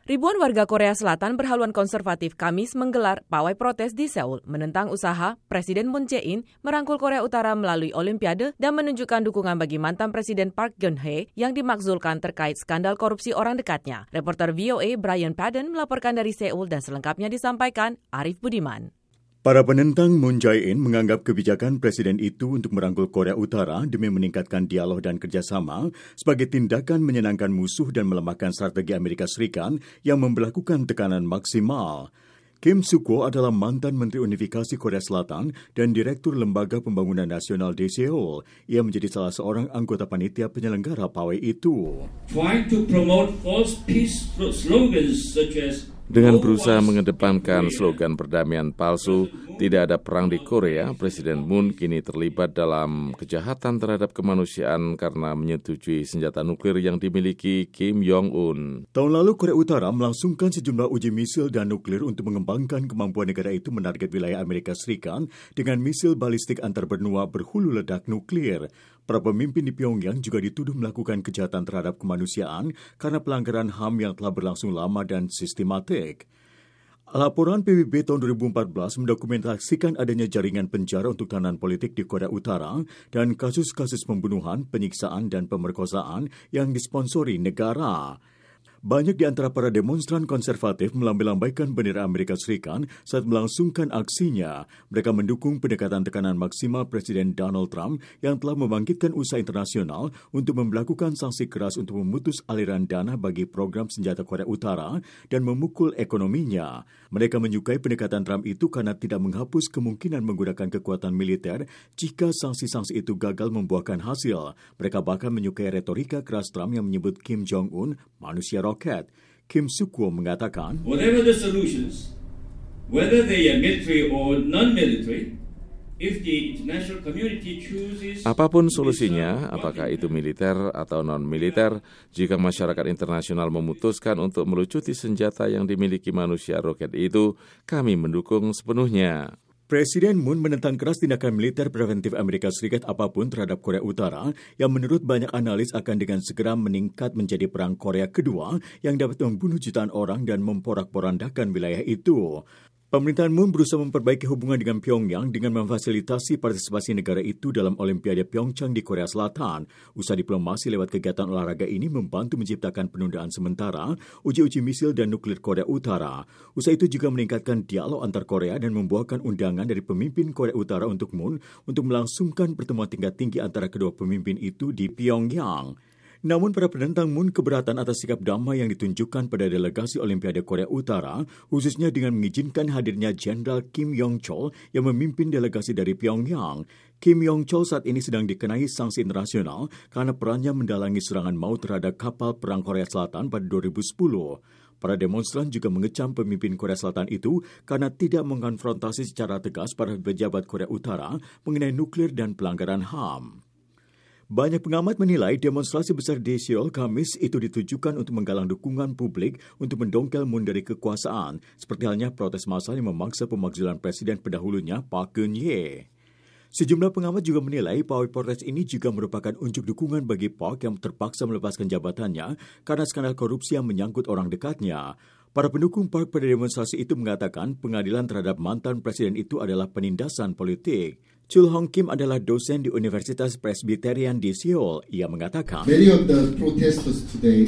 Ribuan warga Korea Selatan berhaluan konservatif Kamis menggelar pawai protes di Seoul menentang usaha Presiden Moon Jae-in merangkul Korea Utara melalui Olimpiade dan menunjukkan dukungan bagi mantan Presiden Park Geun-hye yang dimakzulkan terkait skandal korupsi orang dekatnya. Reporter VOA Brian Padden melaporkan dari Seoul dan selengkapnya disampaikan Arif Budiman. Para penentang Moon Jae-in menganggap kebijakan presiden itu untuk merangkul Korea Utara demi meningkatkan dialog dan kerjasama sebagai tindakan menyenangkan musuh dan melemahkan strategi Amerika Serikat yang memberlakukan tekanan maksimal. Kim Suk-woo adalah mantan Menteri Unifikasi Korea Selatan dan Direktur Lembaga Pembangunan Nasional di Seoul. Ia menjadi salah seorang anggota panitia penyelenggara pawai itu. Trying to promote false peace slogans such as dengan berusaha mengedepankan slogan perdamaian palsu, tidak ada perang di Korea, Presiden Moon kini terlibat dalam kejahatan terhadap kemanusiaan karena menyetujui senjata nuklir yang dimiliki Kim Jong-un. Tahun lalu Korea Utara melangsungkan sejumlah uji misil dan nuklir untuk mengembangkan kemampuan negara itu menarget wilayah Amerika Serikat dengan misil balistik antar benua berhulu ledak nuklir. Para pemimpin di Pyongyang juga dituduh melakukan kejahatan terhadap kemanusiaan karena pelanggaran HAM yang telah berlangsung lama dan sistematik. Laporan PBB tahun 2014 mendokumentasikan adanya jaringan penjara untuk tahanan politik di Korea Utara dan kasus-kasus pembunuhan, penyiksaan, dan pemerkosaan yang disponsori negara. Banyak di antara para demonstran konservatif melambai-lambaikan bendera Amerika Serikat saat melangsungkan aksinya. Mereka mendukung pendekatan tekanan maksimal Presiden Donald Trump yang telah membangkitkan usaha internasional untuk memberlakukan sanksi keras untuk memutus aliran dana bagi program senjata Korea Utara dan memukul ekonominya. Mereka menyukai pendekatan Trump itu karena tidak menghapus kemungkinan menggunakan kekuatan militer jika sanksi-sanksi itu gagal membuahkan hasil. Mereka bahkan menyukai retorika keras Trump yang menyebut Kim Jong-un manusia roket. Kim Suk-woo mengatakan, whatever the solutions, whether they are military or non-military, if the international community chooses... Apapun solusinya, apakah itu militer atau non-militer, jika masyarakat internasional memutuskan untuk melucuti senjata yang dimiliki manusia roket itu, kami mendukung sepenuhnya. Presiden Moon menentang keras tindakan militer preventif Amerika Serikat apapun terhadap Korea Utara yang menurut banyak analis akan dengan segera meningkat menjadi Perang Korea Kedua yang dapat membunuh jutaan orang dan memporak-porandakan wilayah itu. Pemerintahan Moon berusaha memperbaiki hubungan dengan Pyongyang dengan memfasilitasi partisipasi negara itu dalam Olimpiade Pyeongchang di Korea Selatan. Usaha diplomasi lewat kegiatan olahraga ini membantu menciptakan penundaan sementara uji-uji misil dan nuklir Korea Utara. Usaha itu juga meningkatkan dialog antar Korea dan membuahkan undangan dari pemimpin Korea Utara untuk Moon untuk melangsungkan pertemuan tingkat tinggi antara kedua pemimpin itu di Pyongyang. Namun para penentang Moon keberatan atas sikap damai yang ditunjukkan pada delegasi Olimpiade Korea Utara, khususnya dengan mengizinkan hadirnya Jenderal Kim Yong-chol yang memimpin delegasi dari Pyongyang. Kim Yong-chol saat ini sedang dikenai sanksi internasional karena perannya mendalangi serangan maut terhadap kapal perang Korea Selatan pada 2010. Para demonstran juga mengecam pemimpin Korea Selatan itu karena tidak mengkonfrontasi secara tegas para pejabat Korea Utara mengenai nuklir dan pelanggaran HAM. Banyak pengamat menilai demonstrasi besar di Seoul Kamis itu ditujukan untuk menggalang dukungan publik untuk mendongkel Moon dari kekuasaan, seperti halnya protes massal yang memaksa pemakzulan presiden pendahulunya Park Geun-hye. Sejumlah pengamat juga menilai pawai protes ini juga merupakan unjuk dukungan bagi Park yang terpaksa melepaskan jabatannya karena skandal korupsi yang menyangkut orang dekatnya. Para pendukung Park pada demonstrasi itu mengatakan pengadilan terhadap mantan presiden itu adalah penindasan politik. Chul Hong Kim adalah dosen di Universitas Presbyterian di Seoul. Ia mengatakan, many of the protesters today,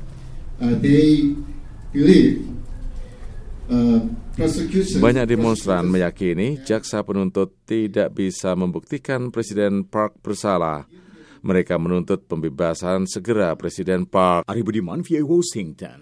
they believe banyak demonstran meyakini jaksa penuntut tidak bisa membuktikan Presiden Park bersalah. Mereka menuntut pembebasan segera Presiden Park. Arif Budiman, VOA Washington.